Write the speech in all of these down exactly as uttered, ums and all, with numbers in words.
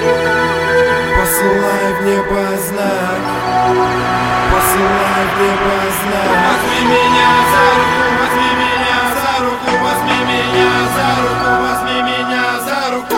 Посылай в небо знак, посылай в небо знак. Возьми меня за руку, возьми меня за руку, возьми меня за руку, возьми меня за руку.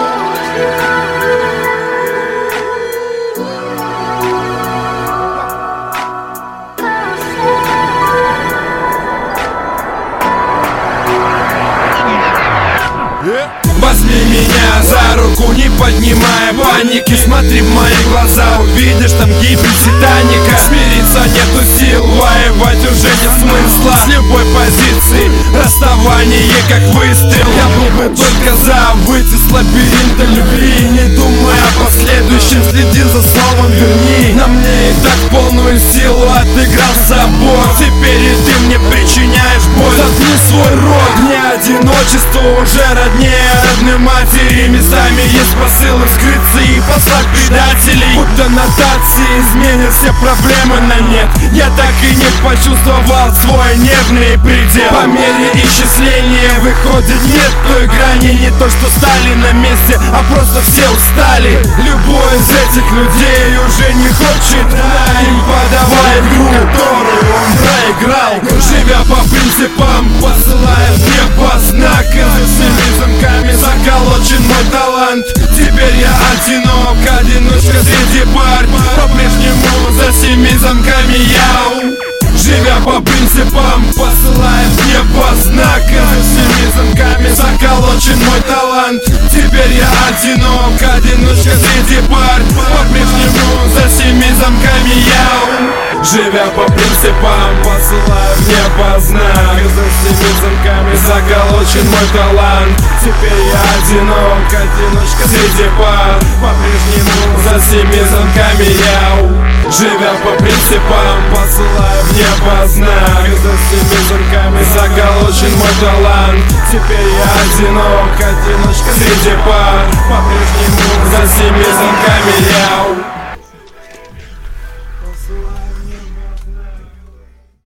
Возьми меня за руку, не поднимая паники. Смотри в мои глаза, увидишь там гибель Титаника. Смириться нету сил, воевать уже нет смысла. С любой позиции расставание как выстрел. Я был бы только за выйти с лабиринта любви. Не думая о последующем, следи за словом верни. На мне и так полную силу отыграл собор. Теперь и ты мне причиняешь боль. Заткни свой рот, мне одиночество уже роднее родной матери. Местами есть посылы скрыться и послать предателей. Будто нотации изменят все проблемы на нет. Я так и не почувствовал свой нервный предел. По мере исчисления выходит нет той грани. Не то что стали на месте, а просто все устали. Любой из этих людей уже не хочет им подавать игру, которую он проиграл. Живя по принципам, посылая в небо знак. За всеми замками заколочен мой талант. Теперь я одинок, одиночка среди пар. По-прежнему за всеми замками я, живя по принципам, посылая в небо знак. За всеми замками заколочен мой талант. Теперь я одинок, одиночка среди пар. По-прежнему за всеми замками я, живя по принципам, посылая в небо знак. За всеми замками заколочен мой талант. Теперь я одинок, одиночка среди пар. По-прежнему за всеми замками я, живя по принципам, посылая в небо знак. За всеми замками заколочен мой талант. Теперь я одинок, одиночка среди пар. По-прежнему за всеми замками